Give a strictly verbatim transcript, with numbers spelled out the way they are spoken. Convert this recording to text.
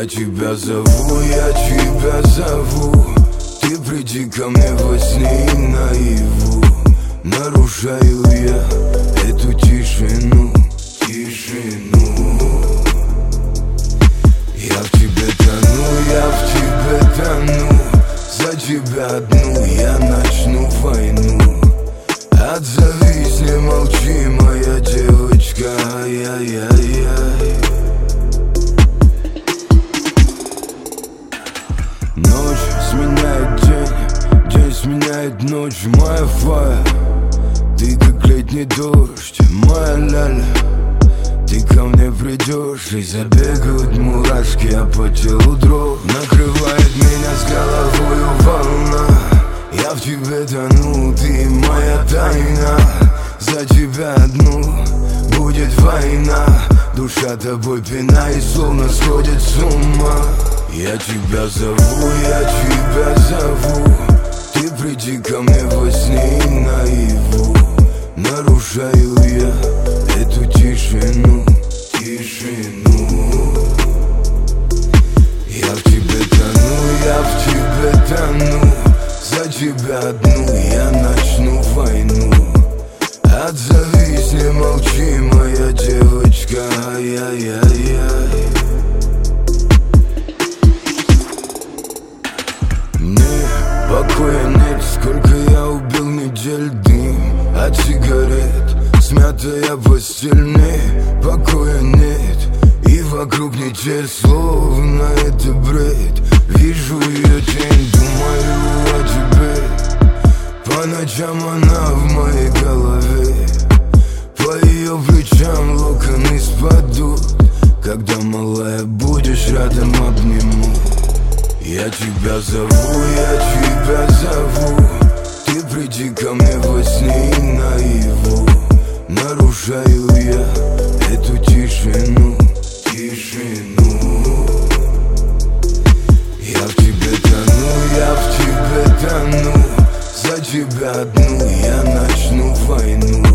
Я тебя зову, я тебя зову. Ты приди ко мне во сне и наяву. Нарушаю я эту тишину, тишину. Я в тебе тону, я в тебе тону. За тебя одну я начну войну. Отзовись, не молчи, моя девочка, ай-яй-яй-яй. Ночь сменяет день, день сменяет ночь. Моя фая, ты как летний дождь. Моя ляля, ты ко мне придешь, и забегают мурашки, а по телу дрожь. Накрывает меня с головою волна. Я в тебе тону, ты моя тайна. За тебя одну будет война. Душа тобой пина и словно сходит с ума. Я тебя зову, я тебя зову. Ты приди ко мне во сне и наяву. Нарушаю я эту тишину, тишину. Я в тебе тону, я в тебе тону. За тебя одну я начну войну. Отзовись, не молчи, моя девочка, ай-яй-яй-яй. Мне покоя нет, сколько я убил недель. Дым от сигарет, смятая постель. Мне покоя нет, и вокруг не те, словно это бред. Вижу ее тень, думаю о тебе. По ночам она в моей голове. По ее плечам локоны спадут. Когда, малая, будешь рядом, обниму. Я тебя зову, я тебя зову. Ты приди ко мне во сне и наяву. Нарушаю я эту тишину, тишину. Я в тебе тону, я в тебе тону. За тебя одну я начну войну.